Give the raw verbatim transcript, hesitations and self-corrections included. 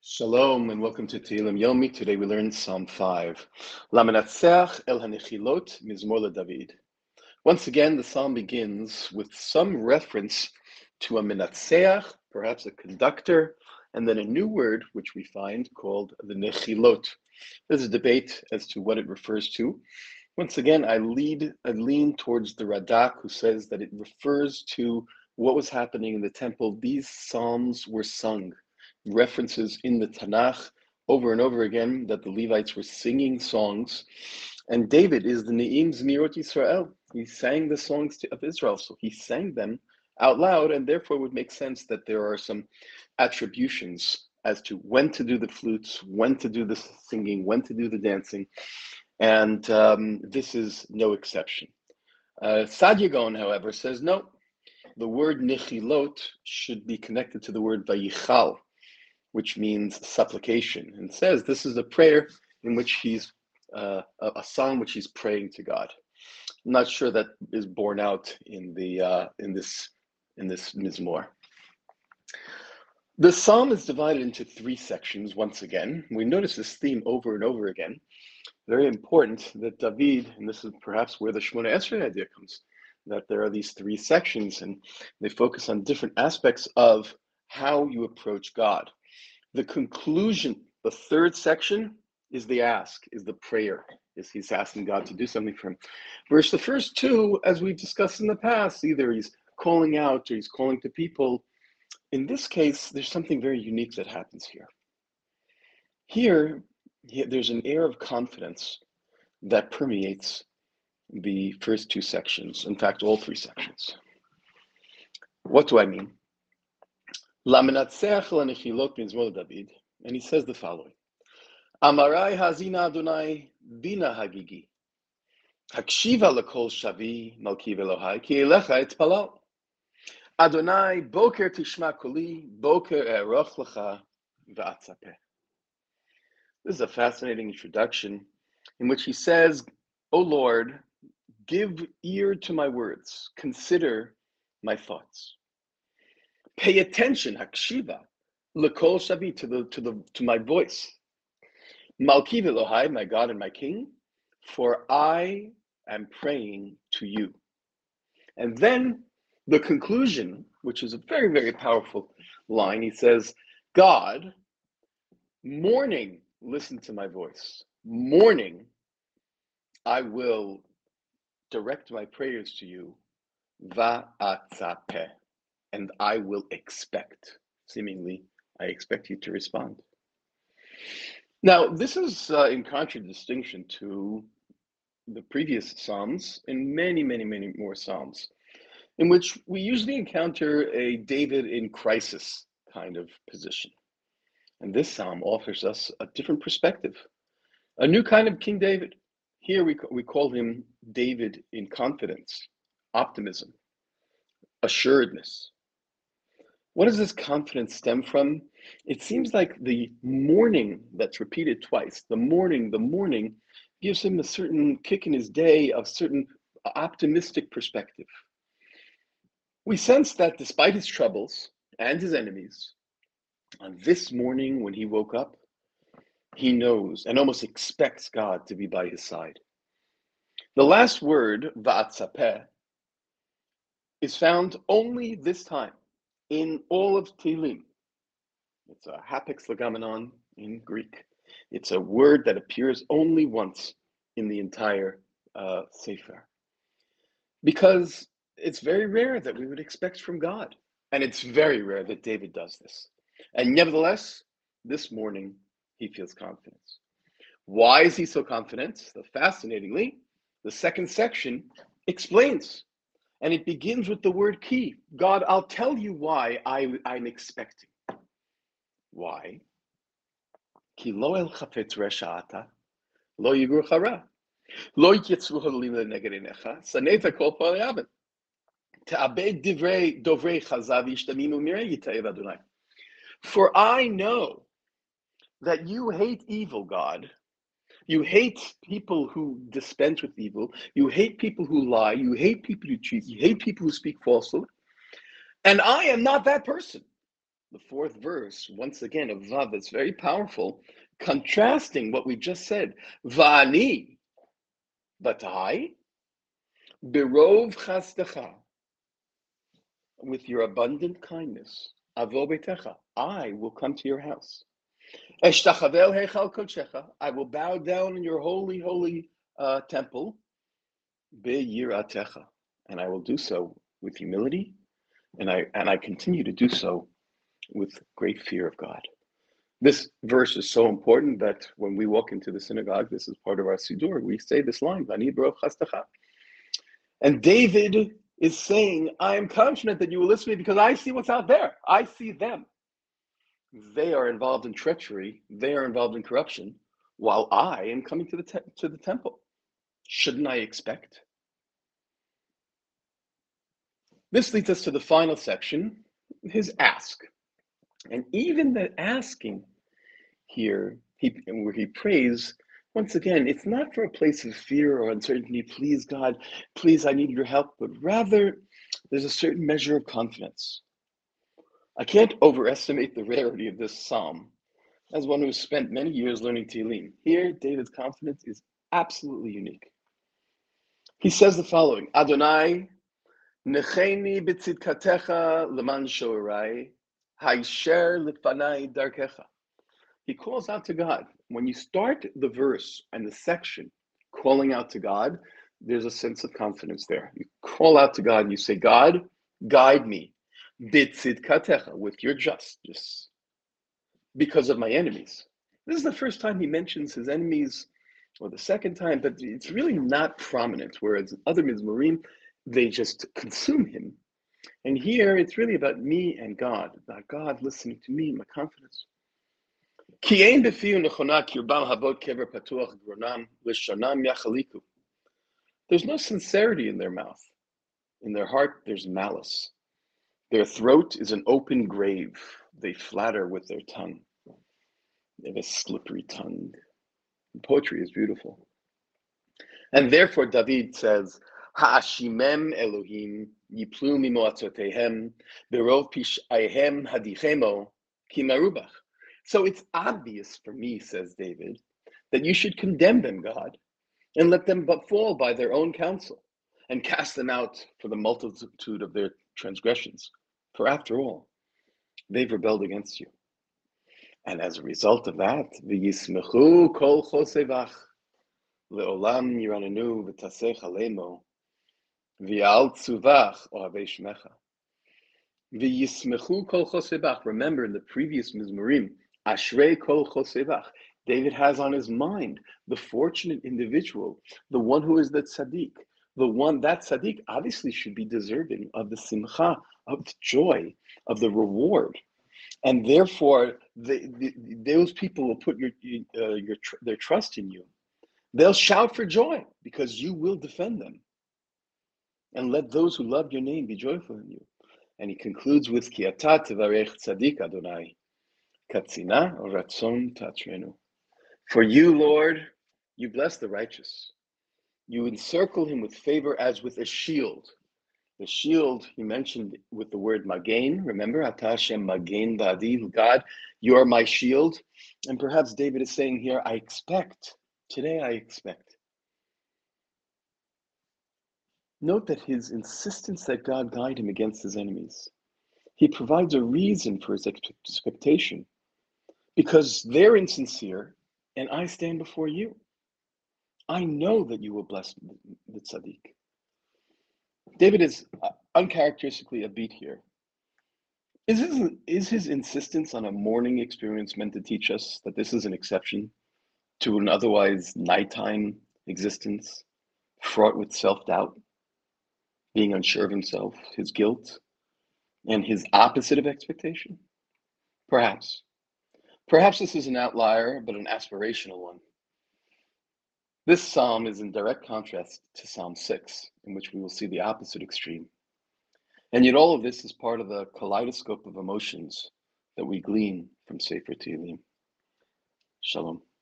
Shalom and welcome to Tehillim Yomi. Today we learn Psalm five. Lamanatseach el hanechilot mizmor David. Once again, the psalm begins with some reference to a menatseach, perhaps a conductor, and then a new word which we find called the nechilot. There's a debate as to what it refers to. Once again, I lead, I lean towards the Radak, who says that it refers to what was happening in the temple. These psalms were sung. References in the Tanakh over and over again that the Levites were singing songs. And David is the Ne'im Zmirot Yisrael. He sang the songs to, of Israel, so he sang them out loud, and therefore it would make sense that there are some attributions as to when to do the flutes, when to do the singing, when to do the dancing, and um, this is no exception. Uh, Saadia Gaon, however, says no, the word nechilot should be connected to the word vayichal, which means supplication, and says this is a prayer in which he's uh, a, a song which he's praying to God. I'm not sure that is borne out in the uh, in this in this mizmor. The psalm is divided into three sections. Once again, we notice this theme over and over again. Very important that David, and this is perhaps where the Shemona Esrei idea comes, that there are these three sections, and they focus on different aspects of how you approach God. The conclusion, the third section, is the ask, is the prayer, is he's asking God to do something for him. Whereas the first two, as we've discussed in the past, either he's calling out or he's calling to people. In this case, there's something very unique that happens here. Here, there's an air of confidence that permeates the first two sections, in fact, all three sections. What do I mean? Lamanatseach el hanechilot mizmor David, and he says the following: Amarai hazina Adonai bina hagigi, hakshiva lekol shavi malkiv Elohai ki elecha etpalal. Adonai boker tishma koli, boker eroch lecha va'atzapeh. This is a fascinating introduction in which he says, O Lord, give ear to my words, consider my thoughts. Pay attention, hakshiva, lekol shavi, to the to the to my voice. Malkiv Elohai, my God and my King, for I am praying to you. And then the conclusion, which is a very, very powerful line, he says, God, morning, listen to my voice. Morning, I will direct my prayers to you, va'atzapeh, and I will expect. Seemingly, I expect you to respond. Now, this is uh, in contradistinction to the previous Psalms and many, many, many more Psalms, in which we usually encounter a David in crisis kind of position. And this Psalm offers us a different perspective, a new kind of King David. Here we, we call him David in confidence, optimism, assuredness. What does this confidence stem from? It seems like the morning that's repeated twice, the morning, the morning, gives him a certain kick in his day, a certain optimistic perspective. We sense that despite his troubles and his enemies, on this morning when he woke up, he knows and almost expects God to be by his side. The last word, va'atzapeh, is found only this time in all of Tehillim. It's a hapax legomenon in Greek. It's a word that appears only once in the entire uh, Sefer. Because it's very rare that we would expect from God. And it's very rare that David does this. And nevertheless, this morning, he feels confidence. Why is he so confident? So fascinatingly, the second section explains. And it begins with the word ki. God, I'll tell you why I, I'm expecting. Why? Ki lo el chafetz resha lo yigur chara, lo yitzru halim leneged einecha, saneta kol pa'alei aven, te'abed divrei dovrei chazav yishtamimu mirei yitayev Adonai. For I know that you hate evil, God. You hate people who dispense with evil. You hate people who lie. You hate people who cheat. You hate people who speak falsehood. And I am not that person. the fourth verse, once again, of Vav, that's very powerful, contrasting what we just said. Va'ani, but I, berov chasdecha, with your abundant kindness, avo betecha, I will come to your house. Eshtachavel heichal kodshecha, I will bow down in your holy, holy uh, temple, be'yiratecha, and I will do so with humility, and I and I continue to do so with great fear of God. This verse is so important that when we walk into the synagogue, this is part of our Siddur, we say this line, Vani berov chasdecha. And David is saying, I am confident that you will listen to me because I see what's out there. I see them. They are involved in treachery. They are involved in corruption, while I am coming to the te- to the temple. Shouldn't I expect? This leads us to the final section, his ask. And even the asking here, he, where he prays, once again, it's not for a place of fear or uncertainty. Please, God, please, I need your help. But rather, there's a certain measure of confidence. I can't overestimate the rarity of this psalm. As one who has spent many years learning Tehillim, here David's confidence is absolutely unique. He says the following: Adonai, necheni b'tzidkatecha leman shorai, haisher lifnai darkecha. He calls out to God. When you start the verse and the section calling out to God, there's a sense of confidence there. You call out to God and you say, God, guide me, b'tzidkatecha, with your justice, because of my enemies. This is the first time he mentions his enemies, or the second time, but it's really not prominent, whereas other Mizmorim, they just consume him. And here, it's really about me and God, about God listening to me, my confidence. There's no sincerity in their mouth. In their heart, there's malice. Their throat is an open grave. They flatter with their tongue. They have a slippery tongue. Poetry is beautiful. And therefore, David says, Ha'ashimem Elohim, yiplu mimoatzotehem, berov pish'aihem hadichemo, ki marubach. So it's obvious for me, says David, that you should condemn them, God, and let them but fall by their own counsel, and cast them out for the multitude of their transgressions. For after all, they've rebelled against you. And as a result of that, v'yismechu kol chosevach, le'olam yiranenu v'tasech alemo, v'yal tzuvach ohavei shmecha. V'yismechu kol chosevach. Remember in the previous Mizmorim, Ashrei kol chosevach. David has on his mind the fortunate individual, the one who is the tzaddik. The one, that tzaddik obviously should be deserving of the simcha, of the joy, of the reward. And therefore, the, the, those people will put your, uh, your their trust in you. They'll shout for joy because you will defend them. And let those who love your name be joyful in you. And he concludes with Ki ata tevarech tzadik Adonai, katzina ratzon tatrenu. For you, Lord, you bless the righteous. You encircle him with favor as with a shield. The shield he mentioned with the word magain. Remember, Ata Hashem magain ba'adi, God, you are my shield. And perhaps David is saying here, I expect, today I expect. Note that his insistence that God guide him against his enemies. He provides a reason for his expectation because they're insincere and I stand before you. I know that you will bless the tzaddik. David is uncharacteristically upbeat here. Is his, is his insistence on a morning experience meant to teach us that this is an exception to an otherwise nighttime existence, fraught with self-doubt, being unsure of himself, his guilt, and his opposite of expectation? Perhaps. Perhaps this is an outlier, but an aspirational one. This psalm is in direct contrast to Psalm six, in which we will see the opposite extreme. And yet all of this is part of the kaleidoscope of emotions that we glean from Sefer Tehillim. Shalom.